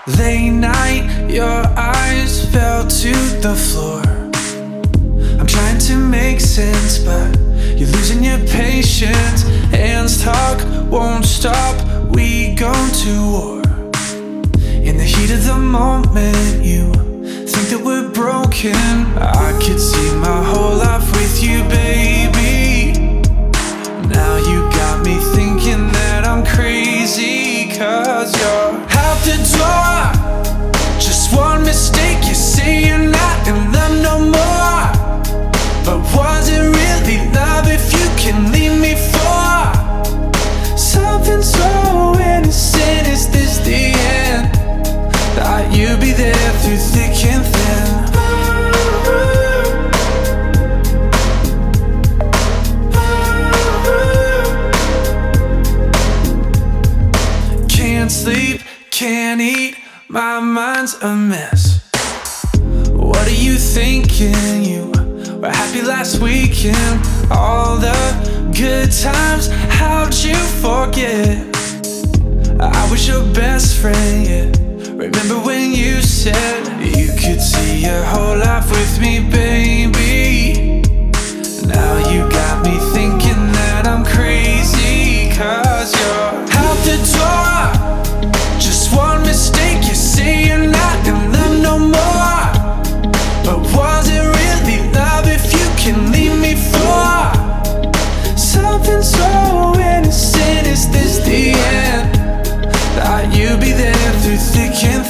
Late night, your eyes fell to the floor. I'm trying to make sense, but you're losing your patience. Hands talk, won't stop, we go to war. In the heat of the moment, you think that we're broken. I could see my whole life with you, baby. Now you got me thinking that I'm crazy, 'cause you're out the door. Just one mistake, you say you're not in love no more. But was it really love if you can leave me for something so innocent? Is this the end? Thought you'd be there through thick and thin. Can't sleep, can't eat, my mind's a mess. What are you thinking? You were happy last weekend. All the good times, how'd you forget? I was your best friend, yeah. Remember when you said you could see your whole life with me, baby? Now you got me thinking that I'm crazy, 'cause you're out the door. Just one mistake, you say you're not in love no more. But was it really love if you can leave me for something so innocent? Is this the end? Thought you'd be there through thick and